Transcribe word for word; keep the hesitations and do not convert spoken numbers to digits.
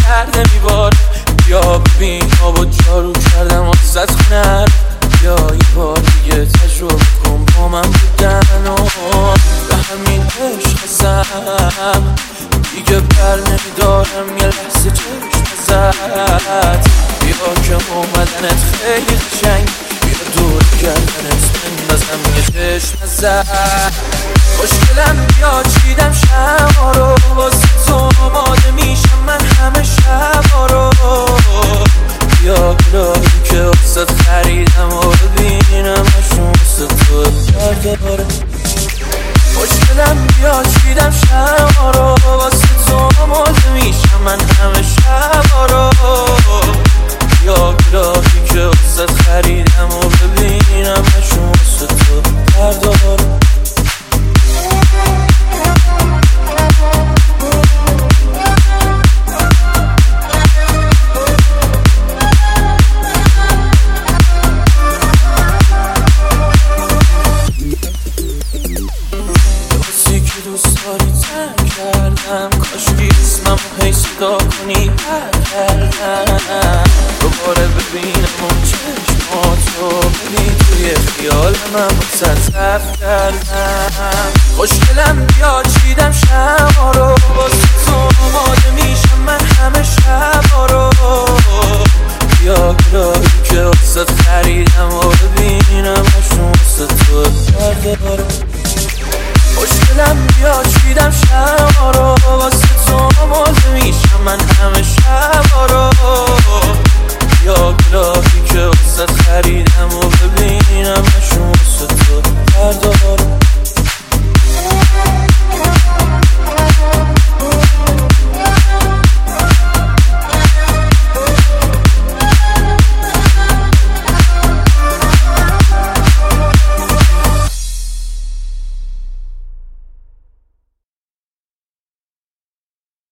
گرده میبار. بیا ببین آب و جارو کردم واسه خونه. بیا یه بار دیگه تجربه کن با من بودن و به همین عشق ازم دیگه بر نمیدارم یه لحظه چشم ازت. بیا که اومدنت خیلی قشنگ، بیا دور کردنت بندازم یه چشم ازت. خوشگلم بیا چیدم شبا رو واسه تو آماده میشم من همه شبا رو. بیا گلایی که واسه خریدم و ببینم هشون واسه تو برداره. خوشگلم بیا چیدم شبا رو واسه تو آماده میشم من همه شبا رو. بیا گلایی که واسه خریدم و ببینم هشون واسه تو برداره. کاشکی اسمم رو هی صدا کنی پر کردم. دوباره ببینم اون چشماتو ببین توی خیال من بسر صرف کردم. خوشگلم بیا چیدم شبا رو واسه تو آماده میشم من همه شبا رو. بیا گلایی که واسه خریدم و ببینم هشون واسه تو برداره. خوشگلم بیا چیدم شبا رو واسه تو آماده میشم من همه شبا رو. بیا گلایی که واسه خریدم و ببینم